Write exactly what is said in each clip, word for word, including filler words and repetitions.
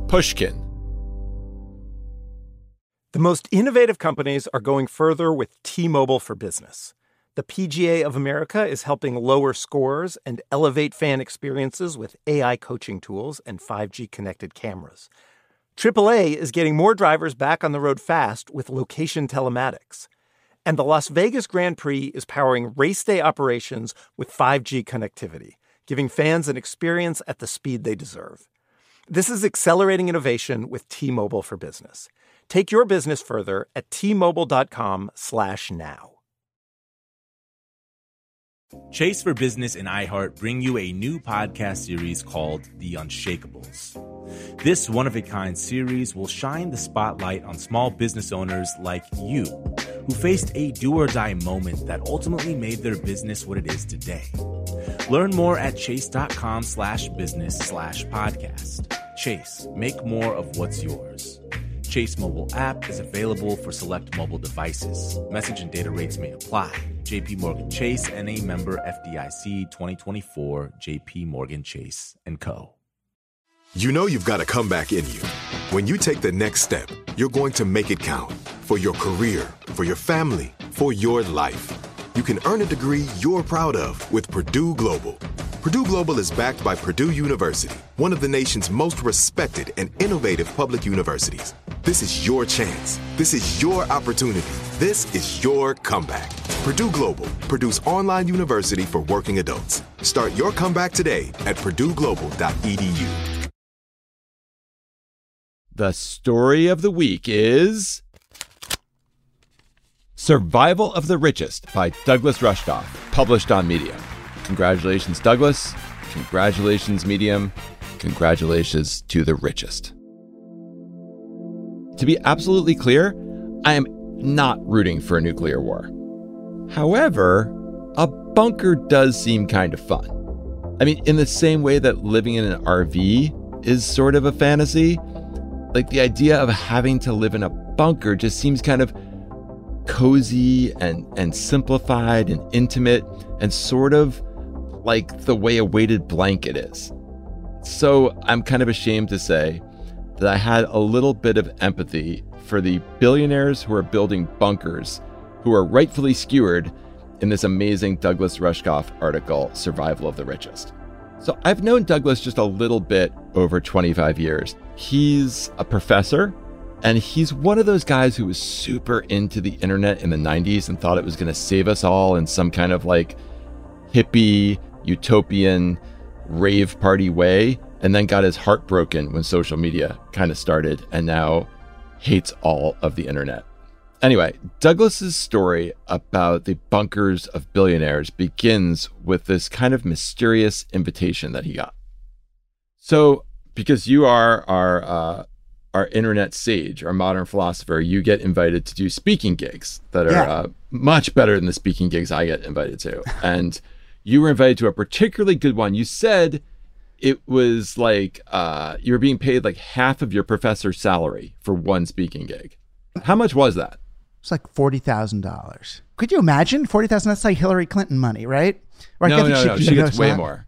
Pushkin. The most innovative companies are going further with T-Mobile for Business. The P G A of America is helping lower scores and elevate fan experiences with A I coaching tools and five G connected cameras. triple A is getting more drivers back on the road fast with location telematics. And the Las Vegas Grand Prix is powering race day operations with five G connectivity, giving fans an experience at the speed they deserve. This is accelerating innovation with T-Mobile for Business. Take your business further at T-Mobile.com slash now. Chase for Business and iHeart bring you a new podcast series called The Unshakables. This one-of-a-kind series will shine the spotlight on small business owners like you, who faced a do-or-die moment that ultimately made their business what it is today. Learn more at chase.com slash business slash podcast. Chase, make more of what's yours. Chase mobile app is available for select mobile devices. Message and data rates may apply. J P Morgan Chase N A member F D I C twenty twenty-four, J P Morgan Chase and Co. You know you've got a comeback in you. When you take the next step, you're going to make it count for your career, for your family, for your life. You can earn a degree you're proud of with Purdue Global. Purdue Global is backed by Purdue University, one of the nation's most respected and innovative public universities. This is your chance. This is your opportunity. This is your comeback. Purdue Global, Purdue's online university for working adults. Start your comeback today at purdue global dot e d u. The story of the week is Survival of the Richest by Douglas Rushkoff, published on Medium. Congratulations, Douglas. Congratulations, Medium. Congratulations to the richest. To be absolutely clear, I am not rooting for a nuclear war. However, a bunker does seem kind of fun. I mean, in the same way that living in an R V is sort of a fantasy, like the idea of having to live in a bunker just seems kind of cozy and, and simplified and intimate and sort of like the way a weighted blanket is. So I'm kind of ashamed to say that I had a little bit of empathy for the billionaires who are building bunkers, who are rightfully skewered in this amazing Douglas Rushkoff article, Survival of the Richest. So I've known Douglas just a little bit over twenty-five years. He's a professor, and he's one of those guys who was super into the internet in the nineties and thought it was going to save us all in some kind of like hippie, utopian, rave party way, and then got his heart broken when social media kind of started and now hates all of the internet. Anyway, Douglas's story about the bunkers of billionaires begins with this kind of mysterious invitation that he got. So, because you are our uh, our internet sage, our modern philosopher, you get invited to do speaking gigs that are yeah. uh, much better than the speaking gigs I get invited to. And you were invited to a particularly good one. You said it was like uh, you were being paid like half of your professor's salary for one speaking gig. How much was that? It's like forty thousand dollars. Could you imagine? forty thousand dollars, that's like Hillary Clinton money, right? Or no, no, she, no. She gets way more.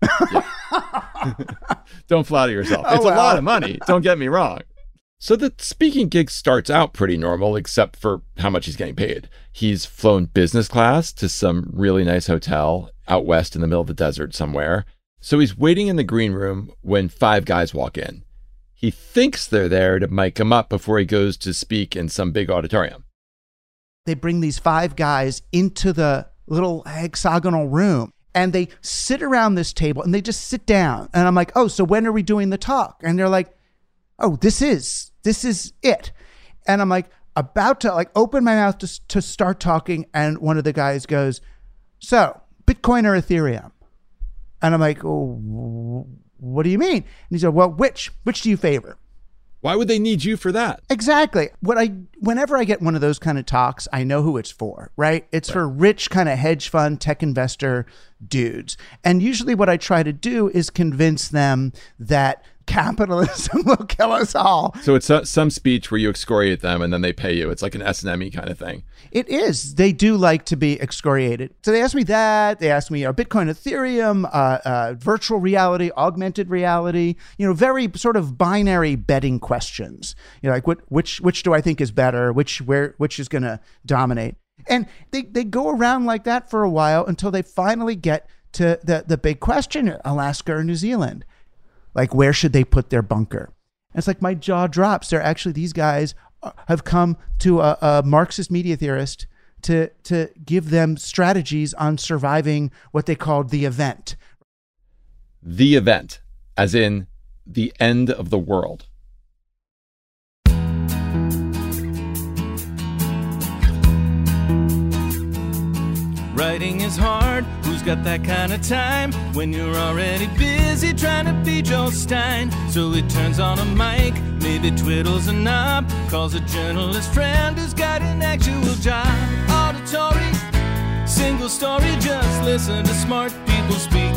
Don't flatter yourself. It's oh, well. a lot of money. Don't get me wrong. So the speaking gig starts out pretty normal, except for how much he's getting paid. He's flown business class to some really nice hotel out west in the middle of the desert somewhere. So he's waiting in the green room when five guys walk in. He thinks they're there to mic him up before he goes to speak in some big auditorium. They bring these five guys into the little hexagonal room and they sit around this table and they just sit down. And I'm like, oh, so when are we doing the talk? And they're like, oh, this is, this is it. And I'm like, about to like open my mouth to, to start talking. And one of the guys goes, so Bitcoin or Ethereum? And I'm like, oh, what do you mean? And he said, well, which, which do you favor? Why would they need you for that? Exactly. What I, whenever I get one of those kind of talks, I know who it's for, right? It's right. for rich kind of hedge fund, tech investor dudes. And usually what I try to do is convince them that capitalism will kill us all. So it's a, some speech where you excoriate them and then they pay you. It's like an S and M kind of thing. It is. They do like to be excoriated. So they asked me that. They asked me, you know, Bitcoin, Ethereum, uh, uh, virtual reality, augmented reality, you know, very sort of binary betting questions. You know, like what, which, which do I think is better? Which, where, which is going to dominate? And they, they go around like that for a while until they finally get to the, the big question, Alaska or New Zealand. Like, where should they put their bunker? And it's like my jaw drops. They're actually, these guys have come to a, a Marxist media theorist to, to give them strategies on surviving what they called the event. The event, as in the end of the world. Writing is hard, who's got that kind of time when you're already busy trying to be Joe Stein? So he turns on a mic, maybe twiddles a knob, calls a journalist friend who's got an actual job. Auditory, single story, just listen to smart people speak.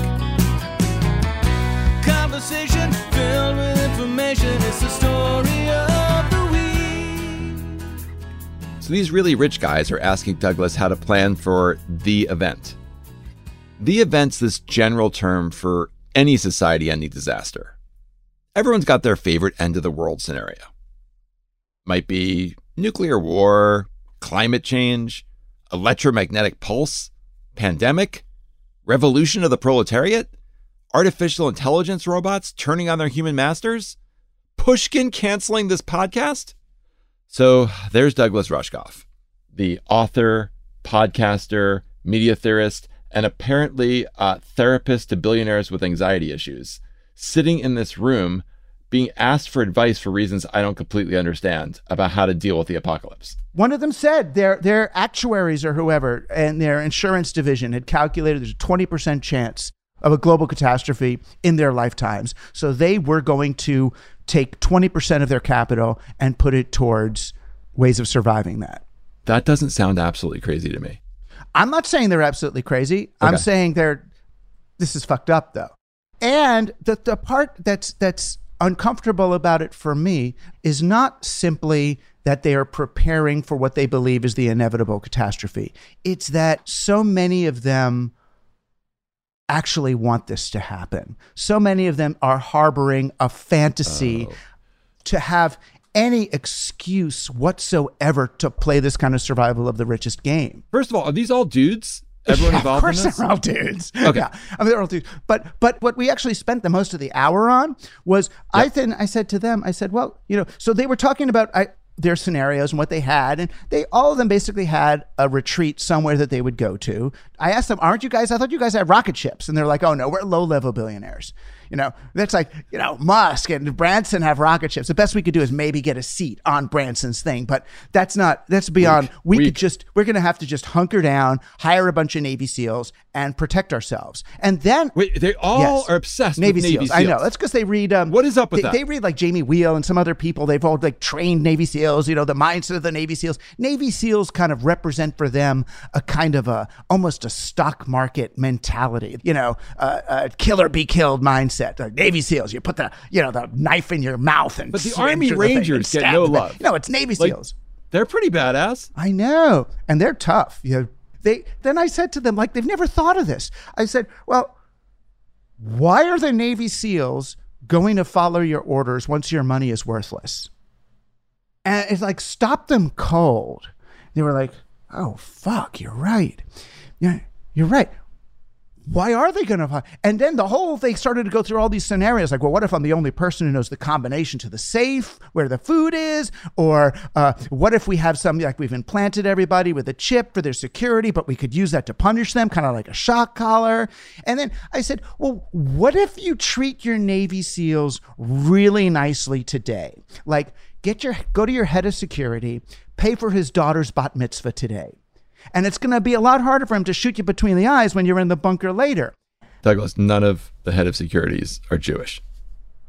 Conversation filled with information, it's the story of the week. So these really rich guys are asking Douglas how to plan for the event. The event's this general term for any society-ending disaster. Everyone's got their favorite end-of-the-world scenario. Might be nuclear war, climate change, electromagnetic pulse, pandemic, revolution of the proletariat, artificial intelligence robots turning on their human masters, Pushkin canceling this podcast. So there's Douglas Rushkoff, the author, podcaster, media theorist, and apparently uh, therapist to billionaires with anxiety issues, sitting in this room being asked for advice for reasons I don't completely understand about how to deal with the apocalypse. One of them said their their actuaries or whoever and their insurance division had calculated there's a twenty percent chance of a global catastrophe in their lifetimes. So they were going to take twenty percent of their capital and put it towards ways of surviving that. That doesn't sound absolutely crazy to me. I'm not saying they're absolutely crazy. Okay. I'm saying they're, this is fucked up though. And the, the part that's, that's uncomfortable about it for me is not simply that they are preparing for what they believe is the inevitable catastrophe. It's that so many of them actually want this to happen. So many of them are harboring a fantasy oh. to have any excuse whatsoever to play this kind of survival of the richest game. First of all, are these all dudes? Everyone yeah, involved in this? Of course they're all dudes. Okay. Yeah, I mean, they're all dudes. But, but what we actually spent the most of the hour on was, yep. I then I said to them, I said, well, you know, so they were talking about I, their scenarios and what they had, and they all of them basically had a retreat somewhere that they would go to. I asked them, aren't you guys, I thought you guys had rocket ships. And they're like, oh no, we're low-level billionaires. You know, that's like, you know, Musk and Branson have rocket ships. The best we could do is maybe get a seat on Branson's thing, but that's not, that's beyond, weak, we weak. could just, we're going to have to just hunker down, hire a bunch of Navy SEALs and protect ourselves. And then. Wait, they all yes, are obsessed Navy with Navy SEAls. SEAls. I know. That's because they read. Um, what is up with they, that? They read like Jamie Wheel and some other people. They've all like trained Navy SEAls, you know, the mindset of the Navy SEAls. Navy SEAls kind of represent for them a kind of a, almost a stock market mentality, you know, uh, a kill or be killed mindset. Like Navy SEAls. You put the, you know, the knife in your mouth and. But the Army Rangers the get no love. No, it's Navy like, SEAls. They're pretty badass. I know, and they're tough. You know, they. Then I said to them, like, they've never thought of this. I said, well, why are the Navy SEAls going to follow your orders once your money is worthless? And it's like, stop them cold. They were like, oh fuck, you're right. Yeah, you're right. Why are they going to? And then the whole, they started to go through all these scenarios like, well, what if I'm the only person who knows the combination to the safe, where the food is? Or uh, what if we have something like we've implanted everybody with a chip for their security, but we could use that to punish them, kind of like a shock collar. And then I said, well, what if you treat your Navy SEALs really nicely today? Like get your, go to your head of security, pay for his daughter's bat mitzvah today. And it's going to be a lot harder for him to shoot you between the eyes when you're in the bunker later. Douglas, none of the head of securities are Jewish.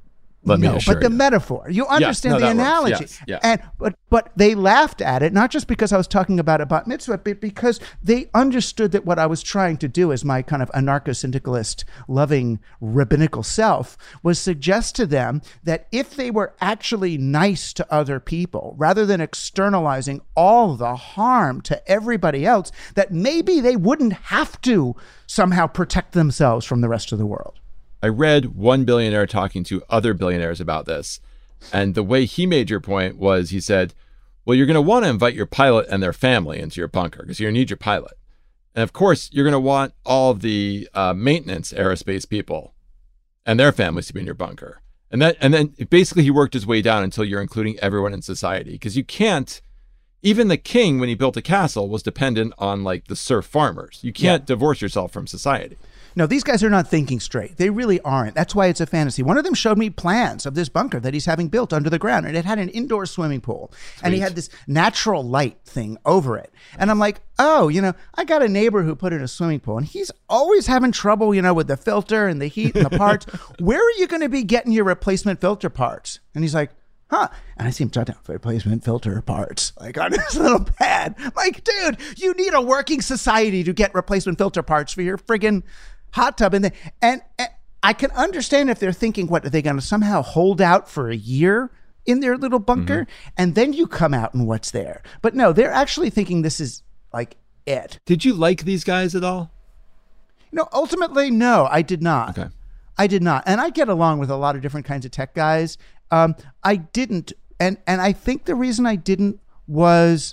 Let me no, assure but the you. metaphor. You understand no, the that works. analogy. Yes, yes. And but but they laughed at it, not just because I was talking about a bat mitzvah, but because they understood that what I was trying to do as my kind of anarcho-syndicalist loving rabbinical self was suggest to them that if they were actually nice to other people, rather than externalizing all the harm to everybody else, that maybe they wouldn't have to somehow protect themselves from the rest of the world. I read one billionaire talking to other billionaires about this. And the way he made your point was he said, well, you're going to want to invite your pilot and their family into your bunker because you're going to need your pilot. And of course, you're going to want all of the uh, maintenance aerospace people and their families to be in your bunker. And that, and then basically he worked his way down until you're including everyone in society, because you can't, even the king, when he built a castle, was dependent on like the serf farmers. You can't yeah. divorce yourself from society. No, these guys are not thinking straight. They really aren't. That's why it's a fantasy. One of them showed me plans of this bunker that he's having built under the ground, and it had an indoor swimming pool. Sweet. And he had this natural light thing over it. And I'm like, oh, you know, I got a neighbor who put in a swimming pool, and he's always having trouble, you know, with the filter and the heat and the parts. Where are you going to be getting your replacement filter parts? And he's like, huh? And I see him jot down replacement filter parts, like on his little pad. I'm like, dude, you need a working society to get replacement filter parts for your friggin' hot tub. And, the, and and I can understand if they're thinking, what, are they going to somehow hold out for a year in their little bunker? Mm-hmm. And then you come out and what's there? But no, they're actually thinking this is like it. Did you like these guys at all? You know, ultimately, no, I did not. Okay. I did not. And I get along with a lot of different kinds of tech guys. Um, I didn't. And, and I think the reason I didn't was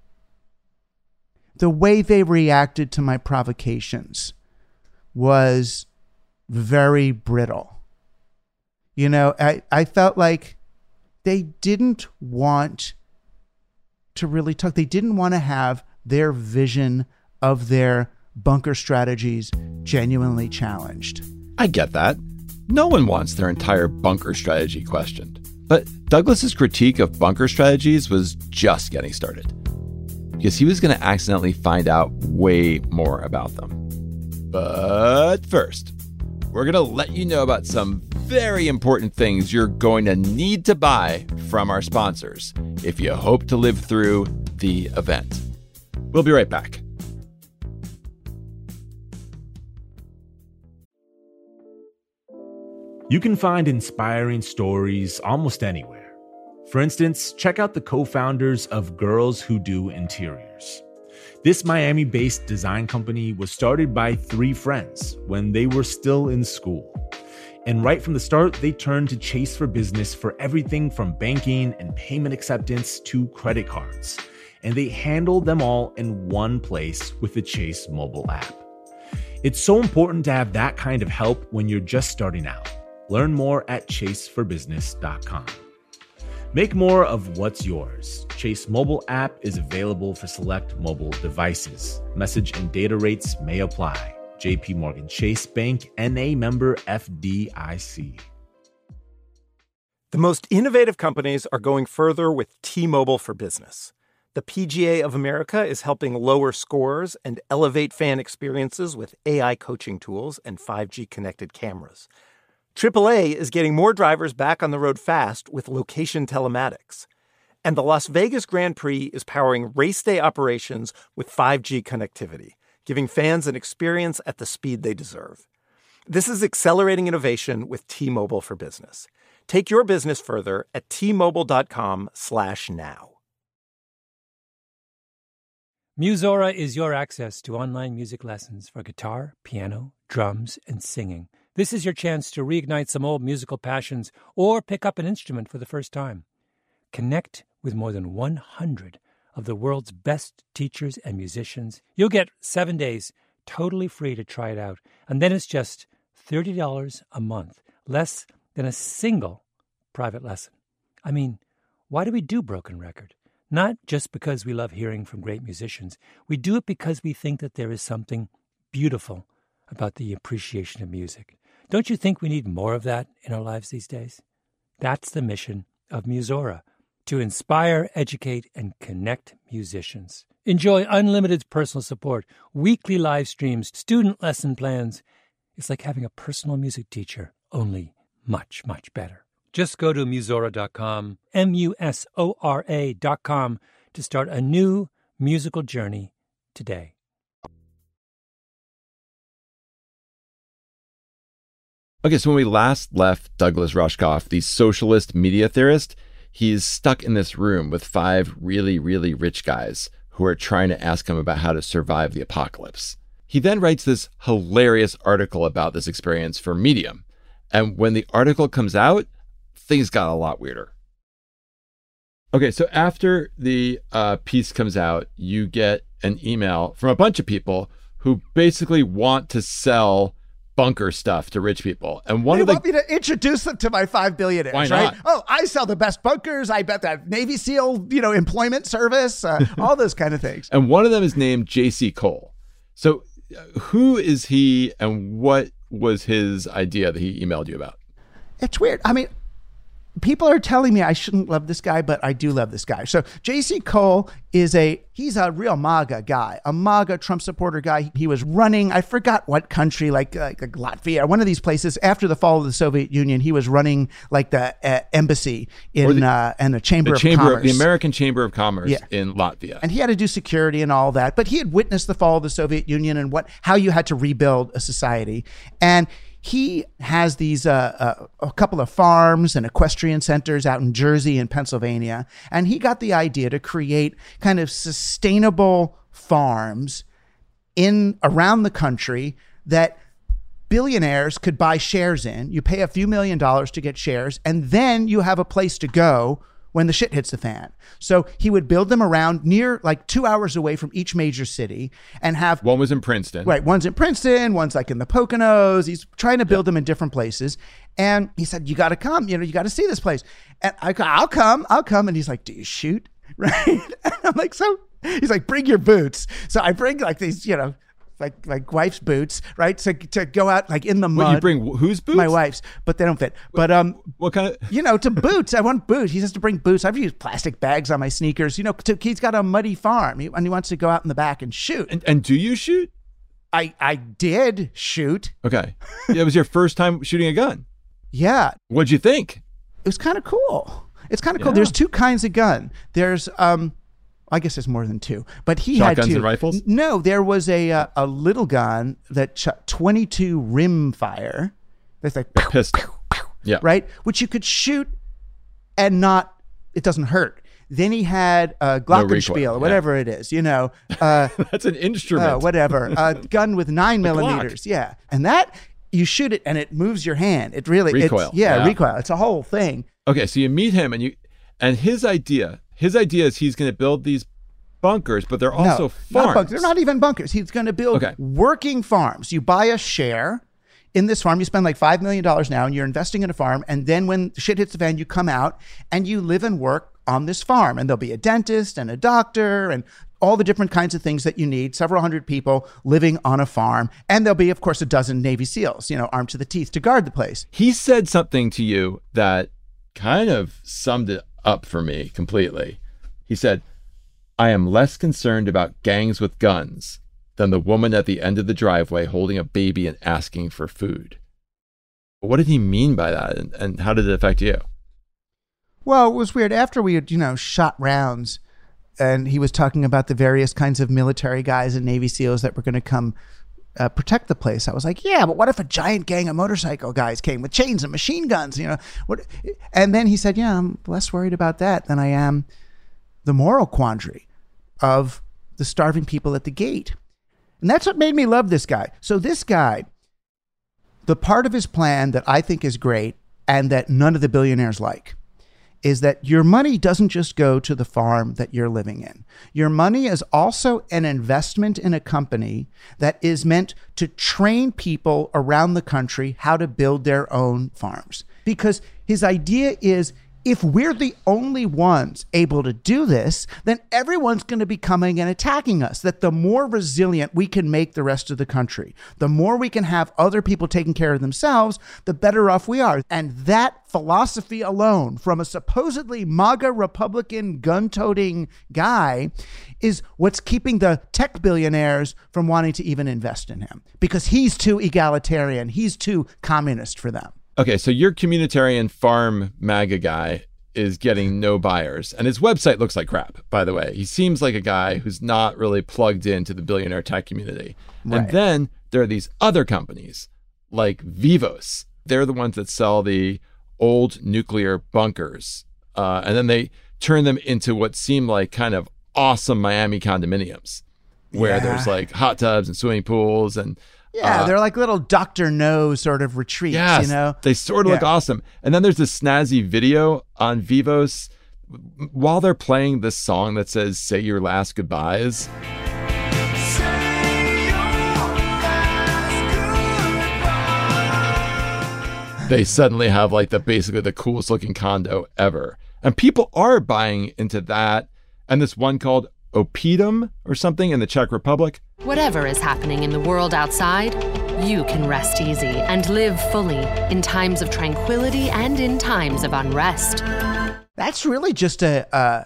the way they reacted to my provocations was very brittle. You know, I, I felt like they didn't want to really talk. They didn't want to have their vision of their bunker strategies genuinely challenged. I get that. No one wants their entire bunker strategy questioned. But Douglas's critique of bunker strategies was just getting started, because he was going to accidentally find out way more about them. But first, we're going to let you know about some very important things you're going to need to buy from our sponsors if you hope to live through the event. We'll be right back. You can find inspiring stories almost anywhere. For instance, check out the co-founders of Girls Who Do Interiors. This Miami-based design company was started by three friends when they were still in school. And right from the start, they turned to Chase for Business for everything from banking and payment acceptance to credit cards. And they handled them all in one place with the Chase mobile app. It's so important to have that kind of help when you're just starting out. Learn more at chase for business dot com. Make more of what's yours. Chase mobile app is available for select mobile devices. Message and data rates may apply. J P Morgan Chase Bank, N A member F D I C. The most innovative companies are going further with T-Mobile for Business. The P G A of America is helping lower scores and elevate fan experiences with A I coaching tools and five G connected cameras. triple A is getting more drivers back on the road fast with location telematics. And the Las Vegas Grand Prix is powering race day operations with five G connectivity, giving fans an experience at the speed they deserve. This is accelerating innovation with T-Mobile for Business. Take your business further at T-Mobile.com slash now. Musora is your access to online music lessons for guitar, piano, drums, and singing. This is your chance to reignite some old musical passions or pick up an instrument for the first time. Connect with more than one hundred of the world's best teachers and musicians. You'll get seven days totally free to try it out. And then it's just thirty dollars a month, less than a single private lesson. I mean, why do we do Broken Record? Not just because we love hearing from great musicians. We do it because we think that there is something beautiful about the appreciation of music. Don't you think we need more of that in our lives these days? That's the mission of Musora, to inspire, educate, and connect musicians. Enjoy unlimited personal support, weekly live streams, student lesson plans. It's like having a personal music teacher, only much, much better. Just go to Musora dot com, M U S O R A dot com, to start a new musical journey today. Okay, so when we last left Douglas Rushkoff, the socialist media theorist, he's stuck in this room with five really, really rich guys who are trying to ask him about how to survive the apocalypse. He then writes this hilarious article about this experience for Medium. And when the article comes out, things got a lot weirder. Okay, so after the uh, piece comes out, you get an email from a bunch of people who basically want to sell bunker stuff to rich people. And one they of the want me to introduce them to my five billionaires, Why right? not? Oh, I sell the best bunkers. I bet that Navy SEAL, you know, employment service, uh, all those kind of things. and one of them is named J C Cole. So uh, who is he and what was his idea that he emailed you about? It's weird. I mean, people are telling me I shouldn't love this guy, but I do love this guy. So J C Cole is a, he's a real MAGA guy, a MAGA Trump supporter guy. He was running, I forgot what country, like, like, like Latvia, one of these places after the fall of the Soviet Union. He was running like the uh, embassy in the, uh, and the Chamber the of Chamber, Commerce. The American Chamber of Commerce Yeah. in Latvia. And he had to do security and all that, but he had witnessed the fall of the Soviet Union and what how you had to rebuild a society. And he has these uh, uh, a couple of farms and equestrian centers out in Jersey and Pennsylvania, and he got the idea to create kind of sustainable farms in around the country that billionaires could buy shares in. You pay a few million dollars to get shares, and then you have a place to go when the shit hits the fan. So he would build them around near, like two hours away from each major city, and have One was in Princeton. Right. One's in Princeton, one's like in the Poconos. He's trying to build them in different places. And he said, you got to come, you know, you got to see this place. And I go, I'll come, I'll come. And he's like, do you shoot? Right. And I'm like, so he's like, bring your boots. So I bring like these, you know, like like wife's boots, right? To to go out like in the mud. What, you bring whose boots? My wife's, but they don't fit. But um, What kind of? you know, to boots. I want boots. He has to bring boots. I've used plastic bags on my sneakers. You know, to, he's got a muddy farm, he, and he wants to go out in the back and shoot. And, and do you shoot? I I did shoot. Okay. It was your first time shooting a gun. Yeah, What'd you think? it was kind of cool. It's kind of cool. Yeah. There's two kinds of gun. There's um. I guess there's more than two, but he Shotguns had two. and rifles? No, there was a uh, a little gun that shot twenty-two rim fire. That's like A pistol. Yeah. right, which you could shoot and not, it doesn't hurt. Then he had a Glockenspiel, recoil, or yeah. whatever it is, you know, uh, That's an instrument. uh, whatever, a gun with nine Glock. millimeters, yeah, and that you shoot it and it moves your hand. It really Recoil, It's, yeah, yeah. recoil. It's a whole thing. Okay, so you meet him and you and his idea, his idea is he's going to build these bunkers, but they're also no, farms. Not bunkers. They're not even bunkers. He's going to build Okay. working farms. You buy a share in this farm. You spend like five million dollars now, and you're investing in a farm. And then when shit hits the fan, you come out and you live and work on this farm. And there'll be a dentist and a doctor and all the different kinds of things that you need. Several hundred people living on a farm. And there'll be, of course, a dozen Navy SEALs, you know, armed to the teeth to guard the place. He said something to you that kind of summed it up for me completely. He said, I am less concerned about gangs with guns than the woman at the end of the driveway holding a baby and asking for food. What did he mean by that? And, and how did it affect you? Well, it was weird. After we had, you know, shot rounds, and he was talking about the various kinds of military guys and Navy SEALs that were going to come uh, protect the place. I was like, yeah, but what if a giant gang of motorcycle guys came with chains and machine guns? You know, what? And then he said, yeah, I'm less worried about that than I am the moral quandary of the starving people at the gate. And that's what made me love this guy. So this guy, the part of his plan that I think is great and that none of the billionaires like, is that your money doesn't just go to the farm that you're living in. Your money is also an investment in a company that is meant to train people around the country how to build their own farms. Because his idea is, if we're the only ones able to do this, then everyone's going to be coming and attacking us. That the more resilient we can make the rest of the country, the more we can have other people taking care of themselves, the better off we are. And that philosophy alone, from a supposedly MAGA Republican gun-toting guy, is what's keeping the tech billionaires from wanting to even invest in him. Because he's too egalitarian. He's too communist for them. Okay, so your communitarian farm MAGA guy is getting no buyers. And his website looks like crap, by the way. He seems like a guy who's not really plugged into the billionaire tech community. Right. And then there are these other companies like Vivos. They're the ones that sell the old nuclear bunkers. Uh, and then they turn them into what seem like kind of awesome Miami condominiums where Yeah. there's like hot tubs and swimming pools and Yeah, uh, they're like little Doctor No sort of retreats, yes, you know? they sort of look Yeah. awesome. And then there's this snazzy video on Vivos while they're playing this song that says "Say Your Last Goodbyes." They suddenly have like the basically the coolest looking condo ever, and people are buying into that. And this one called Opidum or something in the Czech Republic. Whatever is happening in the world outside, you can rest easy and live fully in times of tranquility and in times of unrest. That's really just a uh,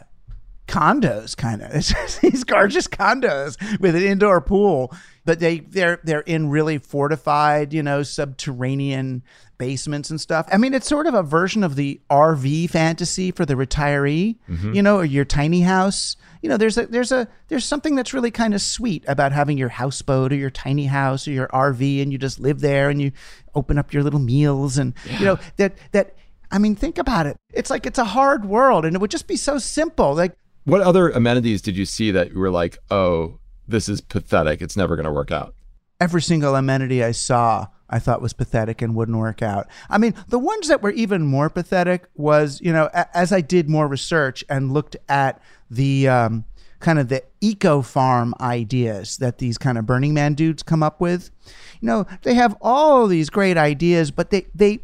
condos kind of. It's just these gorgeous condos with an indoor pool, but they they're they're in really fortified, you know, subterranean basements and stuff. I mean, it's sort of a version of the R V fantasy for the retiree, Mm-hmm. you know, or your tiny house. You know, there's a there's a there's something that's really kind of sweet about having your houseboat or your tiny house or your R V, and you just live there and you open up your little meals and you know that that. I mean, think about it. It's like it's a hard world, and it would just be so simple. Like, What other amenities did you see that you were like, oh, this is pathetic, it's never going to work out? every single amenity I saw, I thought was pathetic and wouldn't work out. I mean, the ones that were even more pathetic was, you know, a- as I did more research and looked at the um, kind of the eco farm ideas that these kind of Burning Man dudes come up with, you know, they have all these great ideas, but they they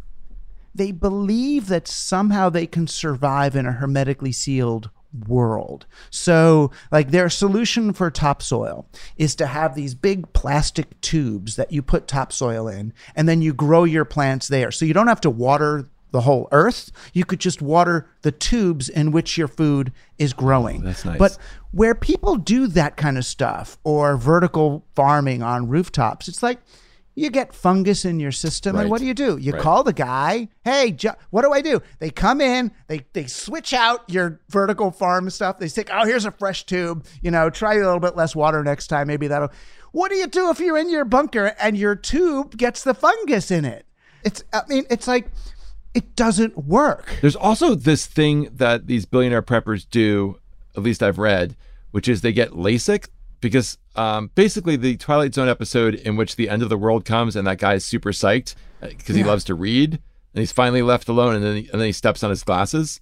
they believe that somehow they can survive in a hermetically sealed world. So like their solution for topsoil is to have these big plastic tubes that you put topsoil in, and then you grow your plants there. So you don't have to water the whole earth. You could just water the tubes in which your food is growing. That's nice. But where people do that kind of stuff, or vertical farming on rooftops, it's like you get fungus in your system, Right. and what do you do? You Right. call the guy, hey, Jo- what do I do? They come in, they they switch out your vertical farm stuff. They say, oh, here's a fresh tube. You know, try a little bit less water next time. Maybe that'll. What do you do if you're in your bunker and your tube gets the fungus in it? It's, I mean, it's like, it doesn't work. There's also this thing that these billionaire preppers do, at least I've read, which is they get LASIK, because um, basically the Twilight Zone episode in which the end of the world comes and that guy's super psyched because he Yeah. loves to read and he's finally left alone, and then he, and then he steps on his glasses.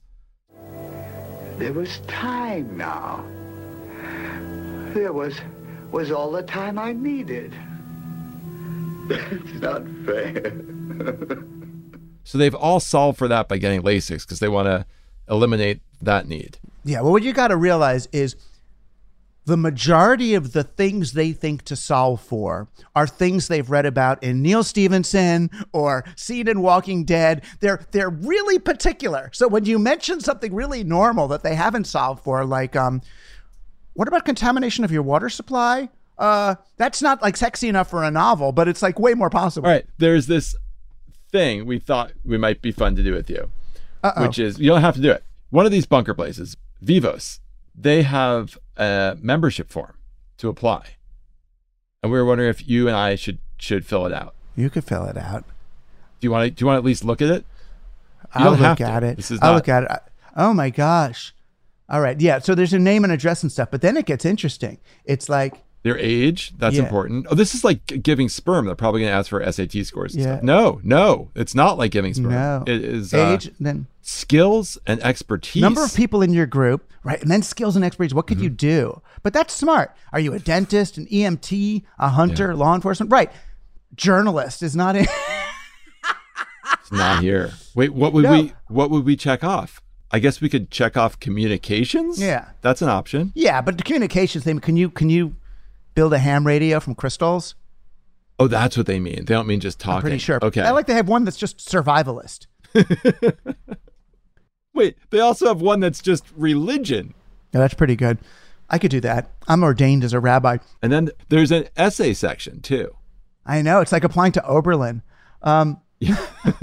There was time now. There was was all the time I needed. It's not fair. So they've all solved for that by getting LASIK because they want to eliminate that need. Yeah, well, what you got to realize is the majority of the things they think to solve for are things they've read about in Neil Stephenson or seen in Walking Dead. They're they're really particular. So when you mention something really normal that they haven't solved for, like um, what about contamination of your water supply? Uh, that's not like sexy enough for a novel, but it's like way more possible. All right, there's this thing we thought we might be fun to do with you, Uh-oh. which is, you don't have to do it. One of these bunker places, Vivos, they have a membership form to apply. And we were wondering if you and I should should fill it out. You could fill it out. Do you want to do you want to at least look at it? You I'll don't look have to. at it. This is I'll not- look at it. I- Oh my gosh. All right. Yeah. So there's a name and address and stuff, but then it gets interesting. It's like, Their age, that's Yeah. important. Oh, this is like g- giving sperm. They're probably going to ask for S A T scores and Yeah. stuff. No, no, it's not like giving sperm. no. It is uh, age, then skills and expertise. number of people in your group, right? And then skills and expertise. What could you do? But that's smart. Are you a dentist, an E M T, a hunter, law enforcement? Right. Journalist is not in. It's not here. Wait, what would No. we what would we check off? I guess we could check off communications. Yeah. That's an option. Yeah, but the communications thing, can you can you build a ham radio from crystals? Oh, that's what they mean. They don't mean just talking. I'm pretty sure. Okay. I like to have one that's just survivalist. Wait, they also have one that's just religion. Yeah, that's pretty good. I could do that. I'm ordained as a rabbi. And then there's an essay section too. I know. It's like applying to Oberlin. Um, Yeah.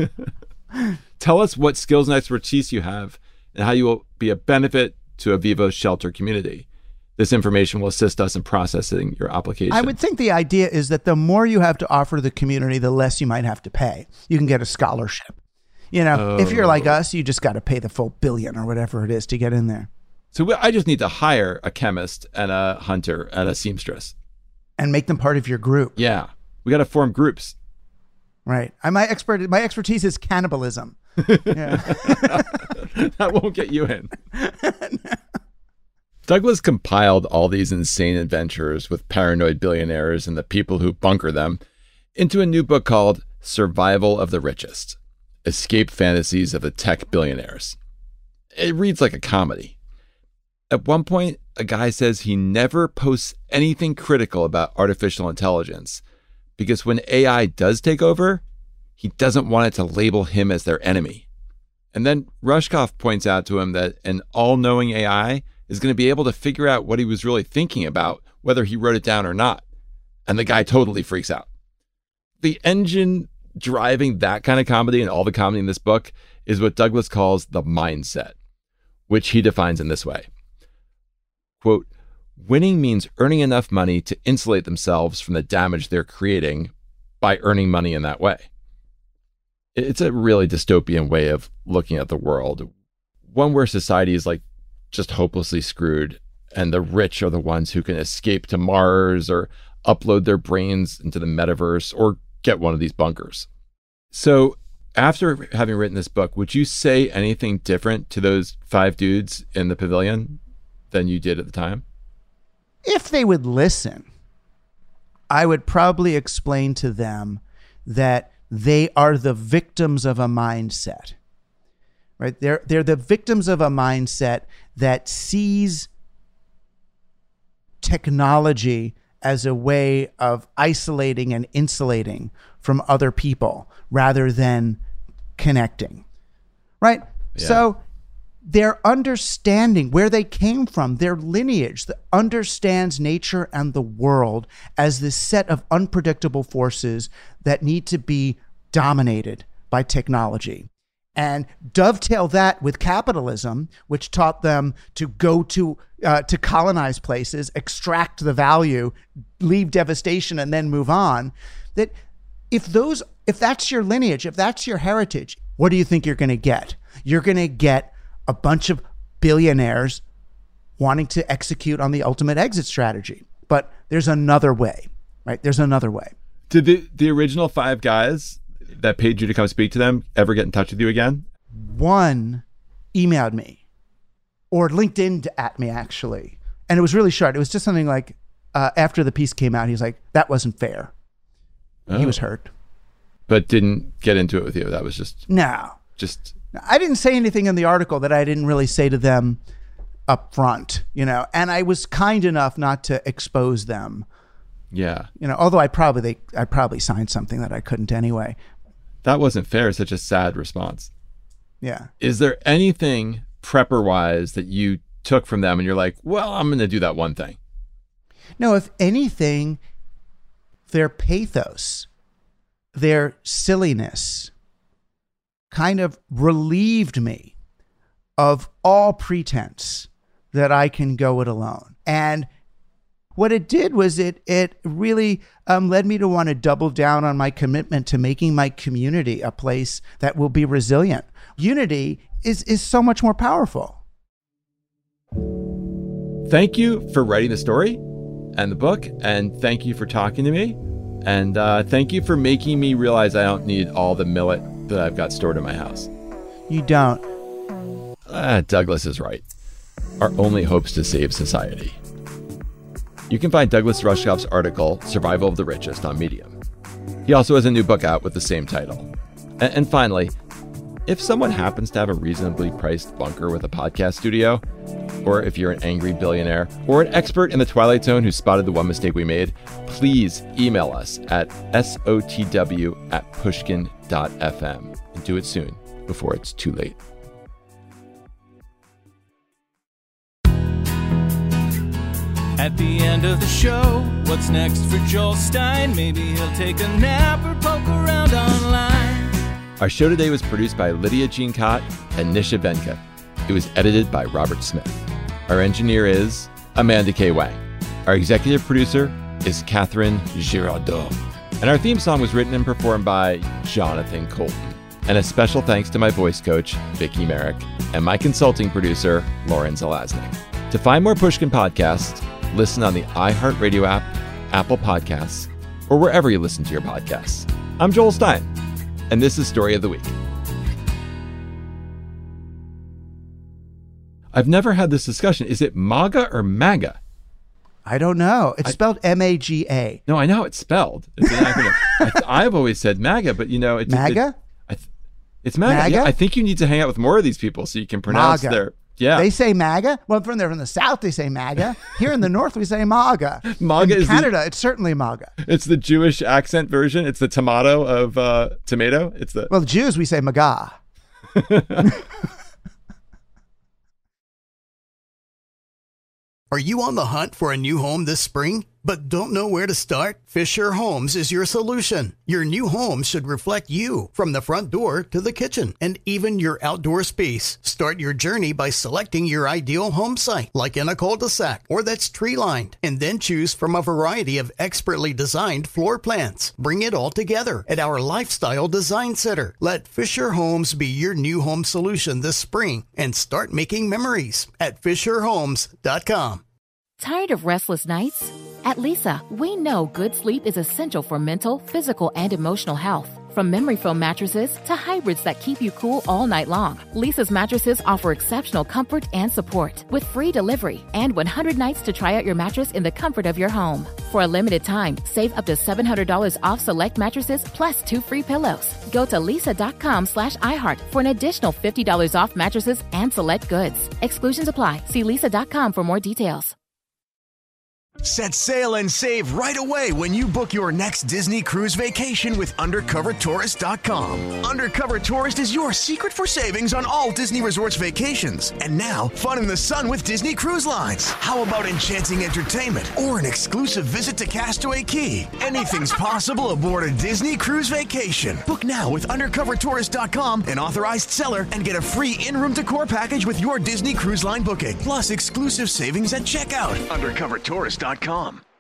Tell us what skills and expertise you have and how you will be a benefit to Avivo's shelter community. This information will assist us in processing your application. I would think the idea is that the more you have to offer the community, the less you might have to pay. You can get a scholarship. You know, oh. if you're like us, you just got to pay the full billion or whatever it is to get in there. So we, I just need to hire a chemist and a hunter and a seamstress. And make them part of your group. Yeah. We got to form groups. Right. I, my expert, my expertise is cannibalism. Yeah. That won't get you in. No. Douglas compiled all these insane adventures with paranoid billionaires and the people who bunker them into a new book called Survival of the Richest: Escape Fantasies of the Tech Billionaires. It reads like a comedy. At one point, a guy says he never posts anything critical about artificial intelligence because when A I does take over, he doesn't want it to label him as their enemy. And then Rushkoff points out to him that an all-knowing A I is going to be able to figure out what he was really thinking about, whether he wrote it down or not. And the guy totally freaks out. The engine driving that kind of comedy and all the comedy in this book is what Douglas calls the mindset, which he defines in this way. Quote, winning means earning enough money to insulate themselves from the damage they're creating by earning money in that way. It's a really dystopian way of looking at the world, one where society is like just hopelessly screwed and the rich are the ones who can escape to Mars or upload their brains into the metaverse or get one of these bunkers. So after having written this book, would you say anything different to those five dudes in the pavilion than you did at the time? If they would listen, I would probably explain to them that they are the victims of a mindset, right? They're, they're the victims of a mindset that sees technology as a way of isolating and insulating from other people rather than connecting, right? Yeah. So their understanding, where they came from, their lineage, that understands nature and the world as this set of unpredictable forces that need to be dominated by technology. And dovetail that with capitalism, which taught them to go to uh, to colonize places, extract the value, leave devastation, and then move on. That if those, if that's your lineage, if that's your heritage, what do you think you're going to get? You're going to get a bunch of billionaires wanting to execute on the ultimate exit strategy. But there's another way, right? There's another way. Did the, the original five guys that paid you to come speak to them ever get in touch with you again? One emailed me or LinkedIn at me, actually. And it was really short. It was just something like, uh, after the piece came out, he was like, that wasn't fair. Oh. He was hurt. But didn't get into it with you. That was just... No. Just... I didn't say anything in the article that I didn't really say to them up front, you know, and I was kind enough not to expose them. Yeah. You know, although I probably, they, I probably signed something that I couldn't anyway. That wasn't fair. Such a sad response. Yeah. Is there anything prepper wise that you took from them and you're like, well, I'm going to do that one thing? No, if anything, their pathos, their silliness kind of relieved me of all pretense that I can go it alone. And what it did was it it really um, led me to want to double down on my commitment to making my community a place that will be resilient. Unity is is so much more powerful. Thank you for writing the story and the book, and thank you for talking to me, and uh, thank you for making me realize I don't need all the millet that I've got stored in my house. You don't. Uh, Douglas is right. Our only hope's to save society. You can find Douglas Rushkoff's article, Survival of the Richest, on Medium. He also has a new book out with the same title. And, and finally, if someone happens to have a reasonably priced bunker with a podcast studio, or if you're an angry billionaire, or an expert in the Twilight Zone who spotted the one mistake we made, please email us at sotw at pushkin dot f m and do it soon before it's too late. At the end of the show, what's next for Joel Stein? Maybe he'll take a nap or poke around online. Our show today was produced by Lydia Jean Cott and Nisha Venkat. It was edited by Robert Smith. Our engineer is Amanda K. Wang. Our executive producer is Catherine Girardeau. And our theme song was written and performed by Jonathan Colton. And a special thanks to my voice coach, Vicki Merrick, and my consulting producer, Lauren Zelaznik. To find more Pushkin podcasts, listen on the iHeartRadio app, Apple Podcasts, or wherever you listen to your podcasts. I'm Joel Stein, and this is Story of the Week. I've never had this discussion. Is it MAGA or MAGA? I don't know. It's I, spelled M A G A. No, I know it's spelled. It's an acronym. I th- I've always said MAGA, but you know, it's MAGA. It, I th- it's MAGA. MAGA? Yeah, I think you need to hang out with more of these people so you can pronounce MAGA. their. Yeah, they say MAGA. Well, from there from the South, they say MAGA. Here in the North, we say MAGA. MAGA in is Canada. The, it's certainly MAGA. It's the Jewish accent version. It's the tomato of uh, tomato. It's the well, the Jews we say MAGA. Are you on the hunt for a new home this spring, but don't know where to start? Fisher Homes is your solution. Your new home should reflect you, from the front door to the kitchen, and even your outdoor space. Start your journey by selecting your ideal home site, like in a cul-de-sac or that's tree-lined, and then choose from a variety of expertly designed floor plans. Bring it all together at our Lifestyle Design Center. Let Fisher Homes be your new home solution this spring, and start making memories at fisher homes dot com. Tired of restless nights? At Leesa, we know good sleep is essential for mental, physical, and emotional health. From memory foam mattresses to hybrids that keep you cool all night long, Leesa's mattresses offer exceptional comfort and support with free delivery and one hundred nights to try out your mattress in the comfort of your home. For a limited time, save up to seven hundred dollars off select mattresses plus two free pillows. Go to leesa.com slash iHeart for an additional fifty dollars off mattresses and select goods. Exclusions apply. See leesa dot com for more details. Set sail and save right away when you book your next Disney cruise vacation with undercover tourist dot com. Undercover Tourist is your secret for savings on all Disney Resorts vacations. And now, fun in the sun with Disney Cruise Lines. How about enchanting entertainment or an exclusive visit to Castaway Cay? Anything's possible aboard a Disney cruise vacation. Book now with undercover tourist dot com, an authorized seller, and get a free in-room decor package with your Disney Cruise Line booking. Plus exclusive savings at checkout. undercover tourist dot com.